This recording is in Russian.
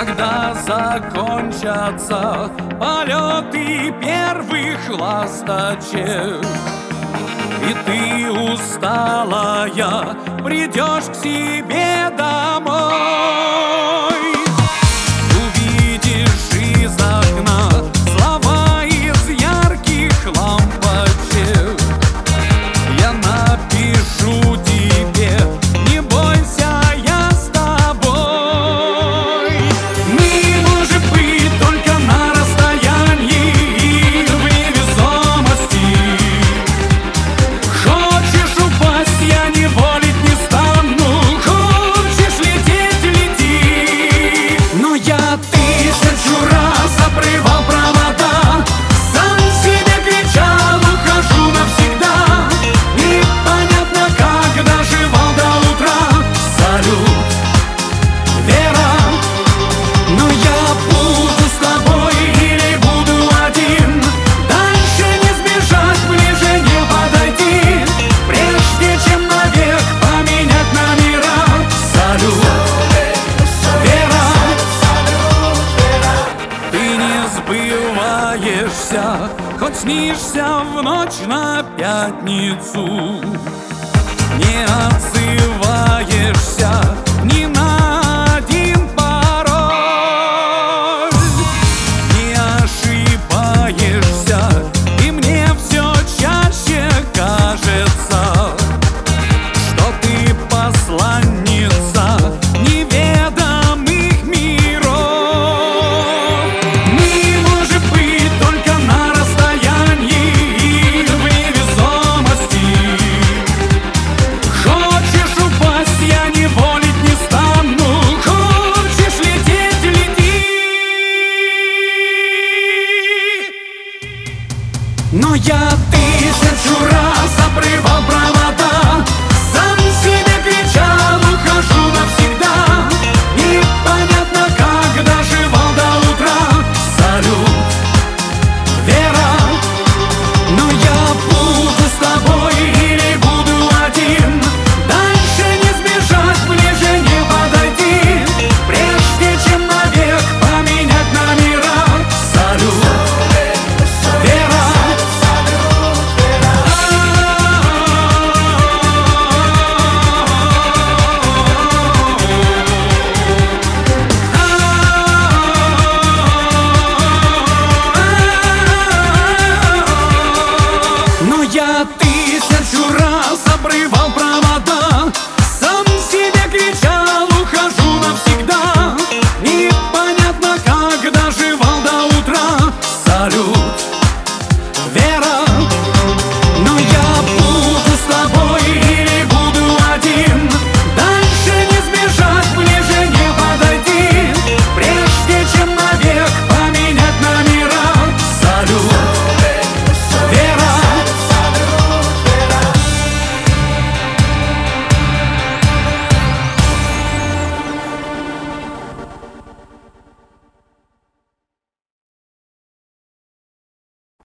Когда закончатся полеты первых ласточек, и ты усталая придешь к себе домой, увидишь из окна слова из ярких лампочек. Я напишу тебе: не бойся, я с тобой. Мы, может быть, только на расстоянии и в невесомости. Хочешь упасть, я не волить не стану. Хочешь лететь — лети. Но я тысячу раз обрывал провода, сам себе кричал: ухожу навсегда. Непонятно, как доживал до утра. Салют, Вера. Но я буду с тобой или буду один. Дальше не сбежать, ближе не подойти, прежде чем навек поменять номера. Салют, Вера. Ты не сбываешься, хоть снишься в ночь на пятницу. Не отзываешься ни на один пароль. Не ошибаешься, и мне все чаще кажется, что ты посланница неведомых миров. Мы, может быть, только на расстоянии и в невесомости. Хочешь упасть, я не волить не стану. Хочешь лететь — лети. Но я тысячу раз обрывал провода,